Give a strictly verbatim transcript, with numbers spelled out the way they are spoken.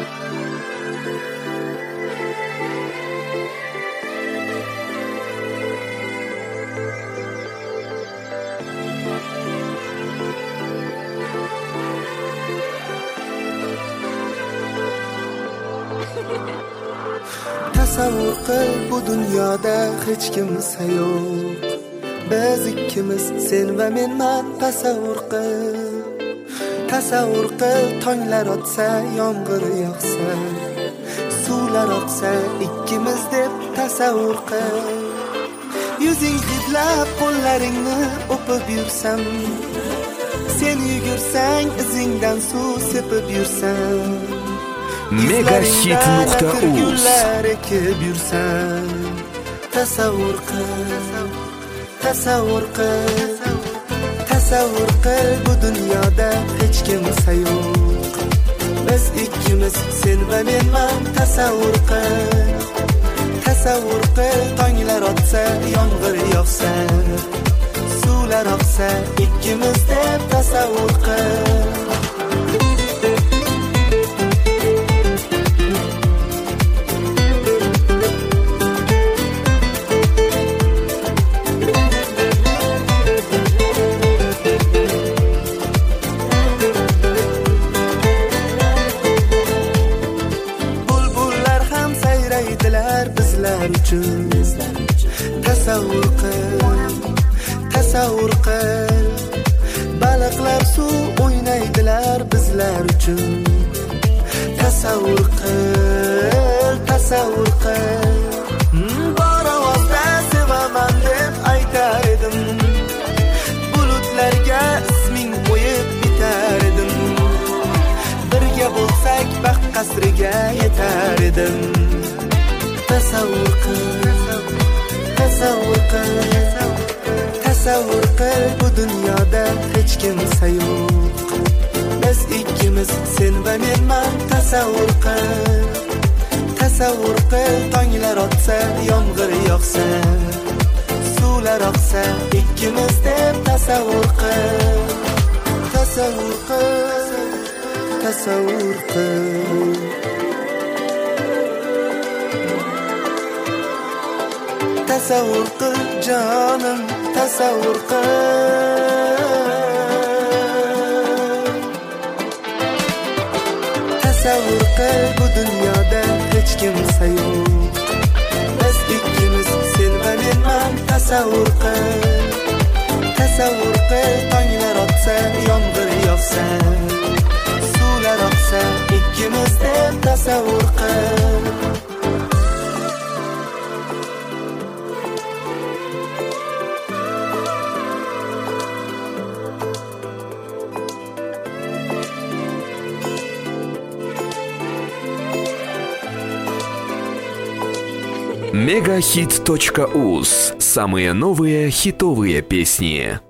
Tasavvur qil, bu dunyoda hech kimsa yo'q. Biz ikkimiz, sen va menman. Tasavvur qil, tasavvur qil, tonglar otsa, yomg'ir yog'sa, suvlar oqsa, ikkimiz deb tasavvur qil. Yuzing hidlab, qo'llaringni o'pib yursam, sen yugursang, izingdan suv sepib yursam, Megahit nuqta uz tasavvur qil, tasavvur qil, tasavvur qil, bu dunyoda hech kimsa yo'q. Biz ikkimiz, sen va menman. Tasavvur qil, tasavvur qil, tonglar otsa, yomg'ir yog'sa, suvlar oqsa, ikkimiz deb tasavvur qil. Bizlar uchun tasavvur qil, tasavvur qil, baliqlar suv o'ynaydilar bizlar uchun. Tasavvur qil, tasavvur qil, bor ovozda sevaman deb aytar edim, bulutlarga isming qo'yib bitar edim, birga bo'lsak baxt qasriga yetar edim. Tasavvur qil, tasavvur qil, tasavvur qil, bu dunyoda hech kimsa yo'q. Biz ikkimiz, sen va menman. Tasavvur qil, tasavvur qil, tonglar otsa, yomg'ir yog'sa, suvlar oqsa, ikkimiz deb tasavvur qil. Tasavvur qil, tasavvur qil. Tasavvur qil jonim, tasavvur qil, tasavvur qil, bu dunyoda hech kimsa yo'q. Biz ikkimiz, sen va menman. Tasavvur qil, tasavvur qil, tonglar otsa, yomg'ir yog'sa, suvlar oqsa, ikkimiz deb tasavvur qil. Megahit точка уз. Самые новые хитовые песни.